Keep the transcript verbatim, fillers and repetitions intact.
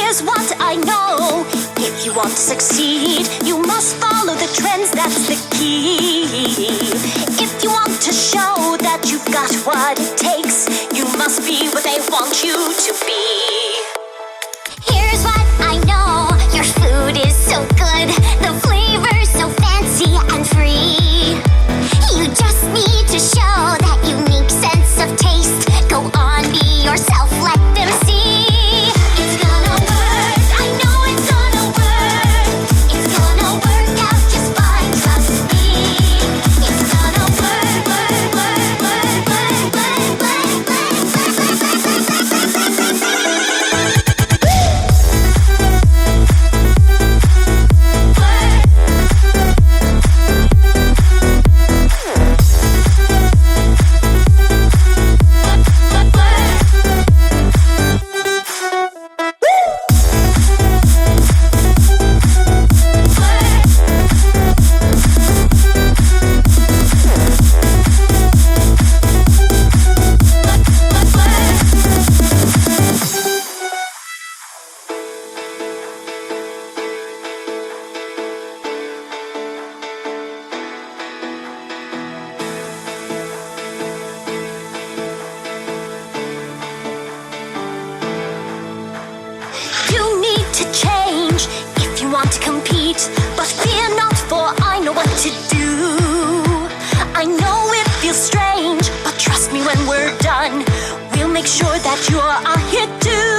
Here's what I know. If you want to succeed, you must follow the trends, that's the key. If you want to show that you've got what it takes, you must be what they want you to be. Here's what I know. Your food is so good, the flavor's so fancy and free. You just need to show that unique sense of taste. Go on, be yourself, let them see. It's gonna work, I know it's gonna work. It's gonna work out just fine, trust me. It's gonna work, work, work, work, work, work, work, work, work, work, to compete, but fear not, for I know what to do. I know it feels strange, but trust me when we're done, we'll make sure that you're a hit too.